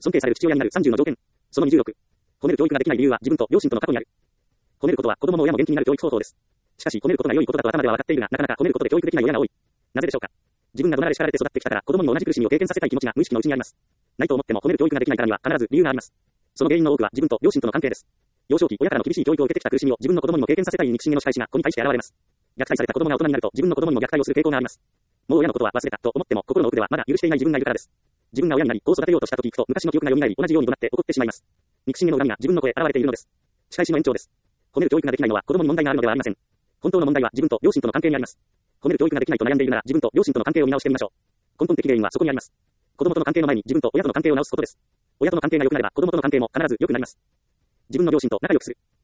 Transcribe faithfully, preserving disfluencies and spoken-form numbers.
尊敬される父親になるさんじゅうの条件。そのにじゅうろく。褒める教育ができない理由は自分と両親との過去にある。褒めることは子供も親も元気になる教育方法です。しかし褒めることが良いことだと頭では分かっているが、なかなか褒めることで教育できない親が多い。なぜでしょうか。自分が怒鳴られ叱られて育ってきたから、子供にも同じ苦しみを経験させたい気持ちが無意識のうちにあります。ないと思っても褒める教育ができないからには必ず理由があります。その原因の多くは自分と両親との関係です。幼少期、親からの厳しい教育を受けてきた苦しみを自分の子供にも経験させたい憎しみの仕返しが子に対して現れます。虐待された子供が大人になると自分の子供にも虐待をする傾向があります。もう親のことは忘れたと思っても心の奥ではまだ許していない自分がいるからです。自分が親になり、子を育てようとしたと聞くと昔の記憶が蘇り、同じように怒鳴って怒ってしまいます。憎しみの恨みが自分の声現れているのです。仕返しの延長です。褒める教育ができないのは子供に問題があるのではありません。本当の問題は自分と両親との関係にあります。褒める教育ができないと悩んでいるなら自分と両親との関係を見直してみましょう。根本的原因はそこにあります。子供との関係の前に自分と親との関係を直すことです。親との関係が良くなれば子供との関係も必ず良くなります。自分の両親と仲良くする。